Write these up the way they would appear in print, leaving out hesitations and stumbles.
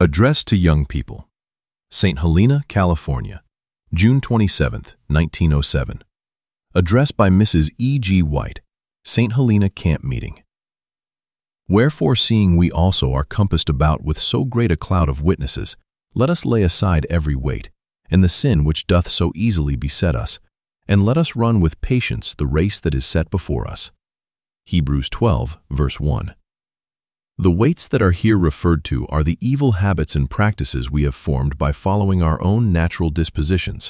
Address to Young People. St. Helena, California, June 27, 1907. Address by Mrs. E. G. White, St. Helena Camp Meeting. Wherefore, seeing we also are compassed about with so great a cloud of witnesses, let us lay aside every weight, and the sin which doth so easily beset us, and let us run with patience the race that is set before us. Hebrews 12, verse 1. The weights that are here referred to are the evil habits and practices we have formed by following our own natural dispositions.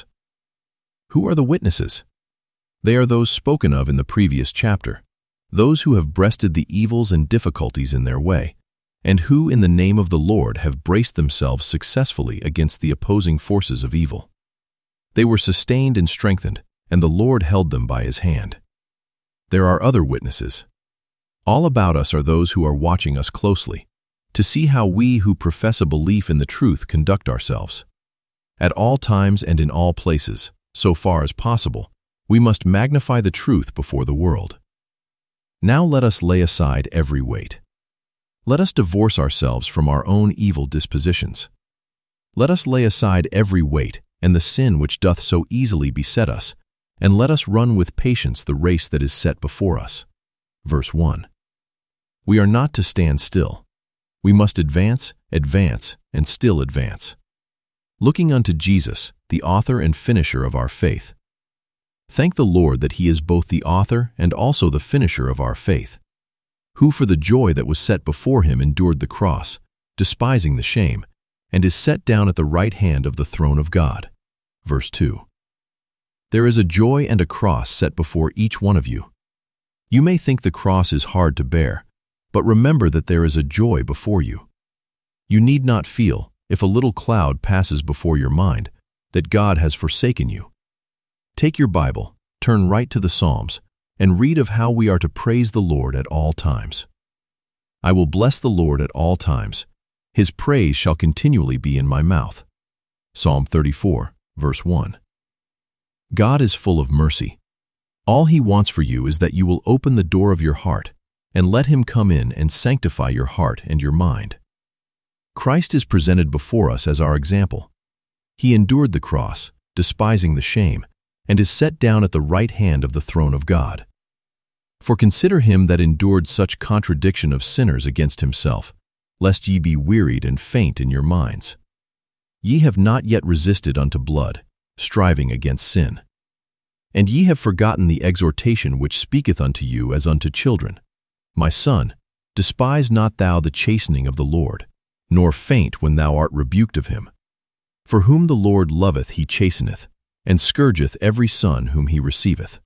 Who are the witnesses? They are those spoken of in the previous chapter, those who have breasted the evils and difficulties in their way, and who in the name of the Lord have braced themselves successfully against the opposing forces of evil. They were sustained and strengthened, and the Lord held them by his hand. There are other witnesses. All about us are those who are watching us closely, to see how we who profess a belief in the truth conduct ourselves. At all times and in all places, so far as possible, we must magnify the truth before the world. Now let us lay aside every weight. Let us divorce ourselves from our own evil dispositions. Let us lay aside every weight and the sin which doth so easily beset us, and let us run with patience the race that is set before us. Verse 1. We are not to stand still. We must advance, advance, and still advance. Looking unto Jesus, the author and finisher of our faith. Thank the Lord that he is both the author and also the finisher of our faith, who for the joy that was set before him endured the cross, despising the shame, and is set down at the right hand of the throne of God. Verse 2. There is a joy and a cross set before each one of you. You may think the cross is hard to bear, but remember that there is a joy before you. You need not feel, if a little cloud passes before your mind, that God has forsaken you. Take your Bible, turn right to the Psalms, and read of how we are to praise the Lord at all times. I will bless the Lord at all times. His praise shall continually be in my mouth. Psalm 34, verse 1. God is full of mercy. All he wants for you is that you will open the door of your heart and let him come in and sanctify your heart and your mind. Christ is presented before us as our example. He endured the cross, despising the shame, and is set down at the right hand of the throne of God. For consider him that endured such contradiction of sinners against himself, lest ye be wearied and faint in your minds. Ye have not yet resisted unto blood, striving against sin. And ye have forgotten the exhortation which speaketh unto you as unto children. My son, despise not thou the chastening of the Lord, nor faint when thou art rebuked of him. For whom the Lord loveth he chasteneth, and scourgeth every son whom he receiveth.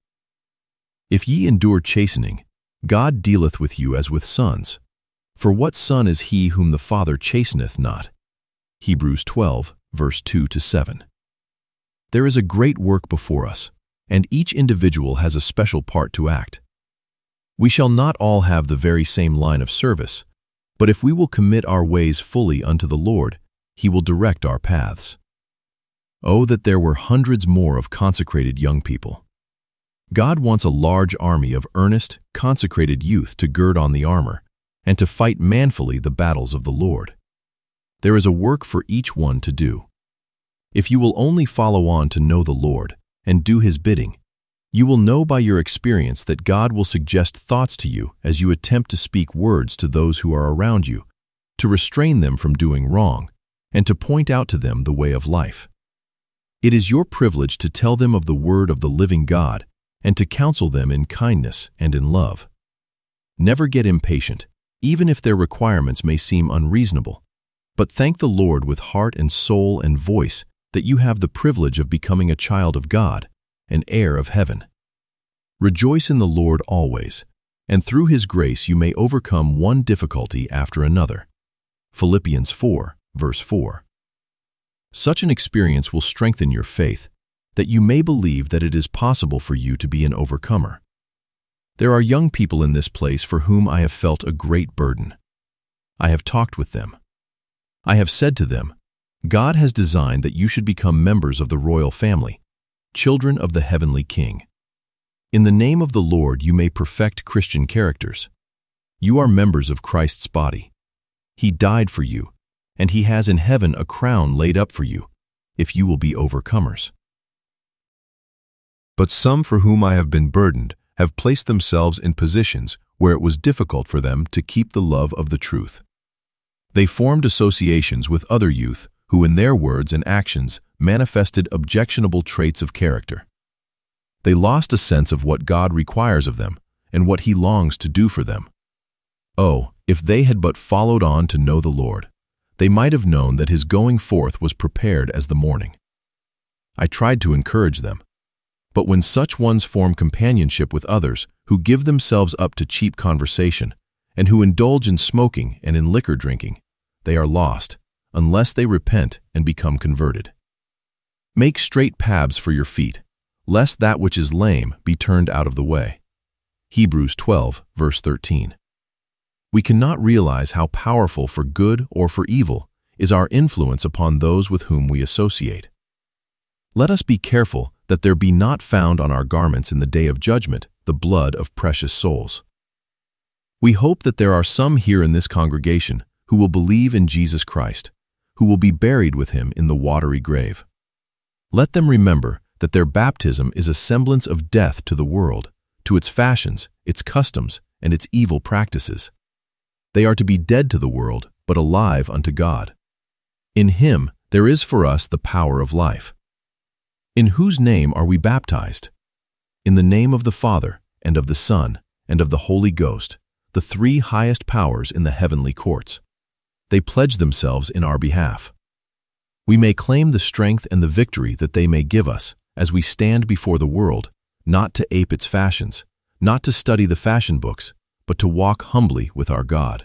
If ye endure chastening, God dealeth with you as with sons. For what son is he whom the Father chasteneth not? Hebrews 12, verse 2-7. There is a great work before us, and each individual has a special part to act. We shall not all have the very same line of service, but if we will commit our ways fully unto the Lord, he will direct our paths. Oh, that there were hundreds more of consecrated young people. God wants a large army of earnest, consecrated youth to gird on the armor and to fight manfully the battles of the Lord. There is a work for each one to do. If you will only follow on to know the Lord and do his bidding, you will know by your experience that God will suggest thoughts to you as you attempt to speak words to those who are around you, to restrain them from doing wrong, and to point out to them the way of life. It is your privilege to tell them of the word of the living God and to counsel them in kindness and in love. Never get impatient, even if their requirements may seem unreasonable, but thank the Lord with heart and soul and voice that you have the privilege of becoming a child of God, an heir of heaven. Rejoice in the Lord always, and through his grace you may overcome one difficulty after another. Philippians 4, verse 4. Such an experience will strengthen your faith, that you may believe that it is possible for you to be an overcomer. There are young people in this place for whom I have felt a great burden. I have talked with them. I have said to them, God has designed that you should become members of the royal family, children of the heavenly King. In the name of the Lord you may perfect Christian characters. You are members of Christ's body. He died for you, and he has in heaven a crown laid up for you, if you will be overcomers. But some for whom I have been burdened have placed themselves in positions where it was difficult for them to keep the love of the truth. They formed associations with other youth who in their words and actions manifested objectionable traits of character. They lost a sense of what God requires of them and what He longs to do for them. Oh, if they had but followed on to know the Lord, they might have known that His going forth was prepared as the morning. I tried to encourage them. But when such ones form companionship with others who give themselves up to cheap conversation and who indulge in smoking and in liquor drinking, they are lost, unless they repent and become converted. Make straight paths for your feet, lest that which is lame be turned out of the way. Hebrews 12, verse 13. We cannot realize how powerful for good or for evil is our influence upon those with whom we associate. Let us be careful that there be not found on our garments in the day of judgment the blood of precious souls. We hope that there are some here in this congregation who will believe in Jesus Christ, who will be buried with Him in the watery grave. Let them remember that their baptism is a semblance of death to the world, to its fashions, its customs, and its evil practices. They are to be dead to the world, but alive unto God. In Him there is for us the power of life. In whose name are we baptized? In the name of the Father, and of the Son, and of the Holy Ghost, the three highest powers in the heavenly courts. They pledge themselves in our behalf. We may claim the strength and the victory that they may give us as we stand before the world, not to ape its fashions, not to study the fashion books, but to walk humbly with our God.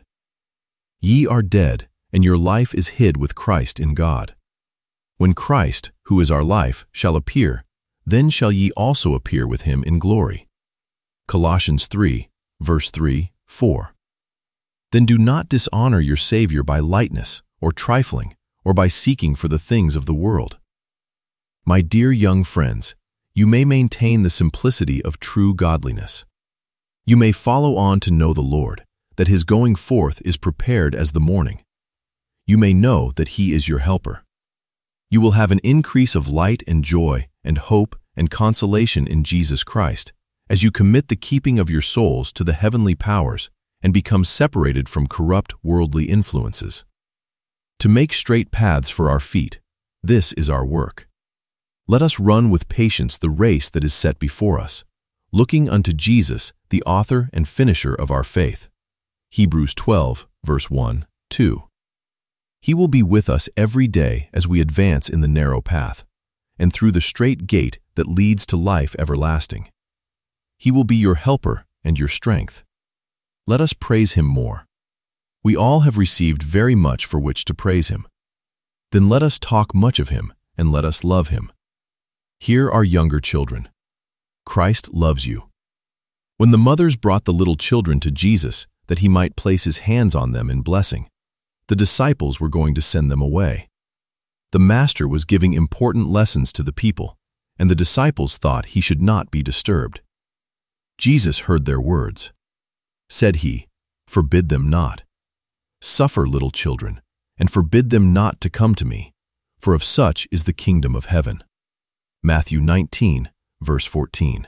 Ye are dead, and your life is hid with Christ in God. When Christ, who is our life, shall appear, then shall ye also appear with Him in glory. Colossians 3, verse 3, 4. Then do not dishonor your Savior by lightness, or trifling, or by seeking for the things of the world. My dear young friends, you may maintain the simplicity of true godliness. You may follow on to know the Lord, that His going forth is prepared as the morning. You may know that He is your helper. You will have an increase of light and joy and hope and consolation in Jesus Christ as you commit the keeping of your souls to the heavenly powers and become separated from corrupt worldly influences. To make straight paths for our feet, this is our work. Let us run with patience the race that is set before us, looking unto Jesus, the author and finisher of our faith. Hebrews 12, verse 1, 2. He will be with us every day as we advance in the narrow path, and through the straight gate that leads to life everlasting. He will be your helper and your strength. Let us praise Him more. We all have received very much for which to praise Him. Then let us talk much of Him, and let us love Him. Here are younger children. Christ loves you. When the mothers brought the little children to Jesus that He might place His hands on them in blessing, the disciples were going to send them away. The Master was giving important lessons to the people, and the disciples thought He should not be disturbed. Jesus heard their words. Said He, "Forbid them not. Suffer little children, and forbid them not to come to me, for of such is the kingdom of heaven." Matthew 19, verse 14.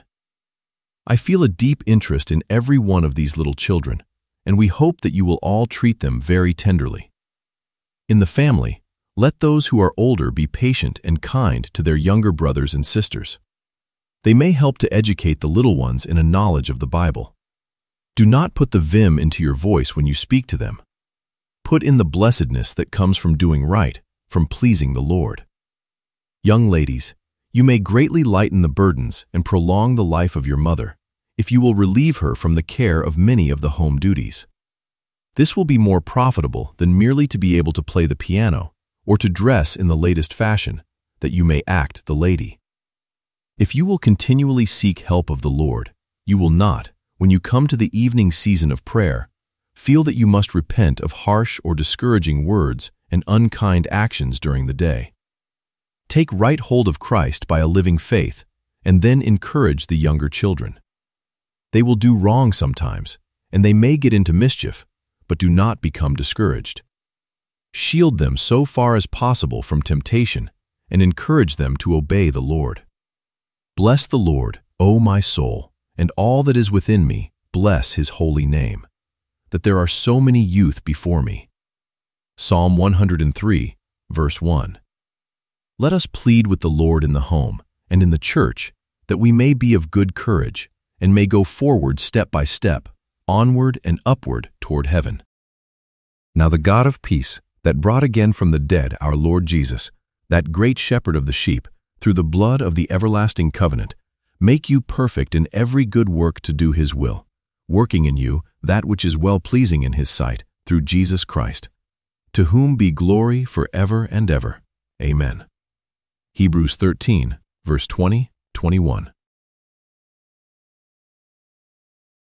I feel a deep interest in every one of these little children, and we hope that you will all treat them very tenderly. In the family, let those who are older be patient and kind to their younger brothers and sisters. They may help to educate the little ones in a knowledge of the Bible. Do not put the vim into your voice when you speak to them. Put in the blessedness that comes from doing right, from pleasing the Lord. Young ladies, you may greatly lighten the burdens and prolong the life of your mother if you will relieve her from the care of many of the home duties. This will be more profitable than merely to be able to play the piano or to dress in the latest fashion, that you may act the lady. If you will continually seek help of the Lord, you will not, when you come to the evening season of prayer, feel that you must repent of harsh or discouraging words and unkind actions during the day. Take right hold of Christ by a living faith, and then encourage the younger children. They will do wrong sometimes, and they may get into mischief, but do not become discouraged. Shield them so far as possible from temptation, and encourage them to obey the Lord. Bless the Lord, O my soul, and all that is within me, bless his holy name. That there are so many youth before me. Psalm 103, verse 1. Let us plead with the Lord in the home and in the church, that we may be of good courage and may go forward step by step, onward and upward toward heaven. Now the God of peace, that brought again from the dead our Lord Jesus, that great shepherd of the sheep, through the blood of the everlasting covenant, make you perfect in every good work to do his will, working in you that which is well-pleasing in his sight, through Jesus Christ, to whom be glory forever and ever. Amen. Hebrews 13, verse 20, 21.